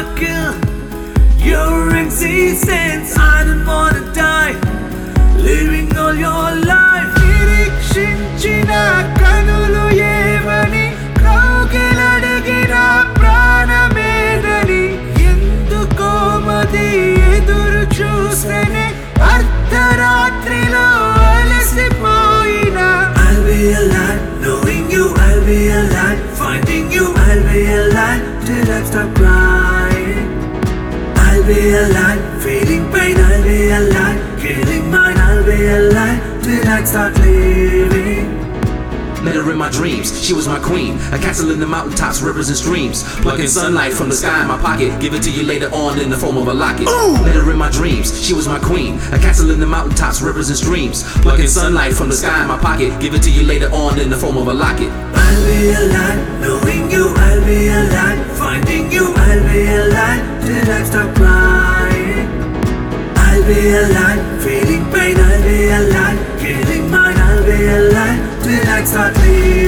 kill your existence. I don't wanna die living all your life. నిరీక్షించిన కనులు ఏవని కౌగిలడిగిన ప్రాణమేదని ఎందుకో మది ఎదురు చూస్తేనే అర్ధరాత్రిలో అలసిపోయినా I'll be alive knowing you, I'll be alive finding you, I'll be alive till I stop crying. I'll be alive feeling pain, I'll be alive killing mine, I'll be alive till I start living. Met her in my dreams, she was my queen. A castle in the mountaintops, rivers and streams. Plucking sunlight from the sky in my pocket. Give it to you later on in the form of a locket. Met her in my dreams, she was my queen. A castle in the mountaintops, rivers and streams. Plucking sunlight from the sky in my pocket. Give it to you later on in the form of a locket. I'll be alive, knowing you, I'll be alive finding you, I'll be alive till I stop crying. I'll be alive feeling pain, I'll be alive killing mine, I'll be alive till I start living.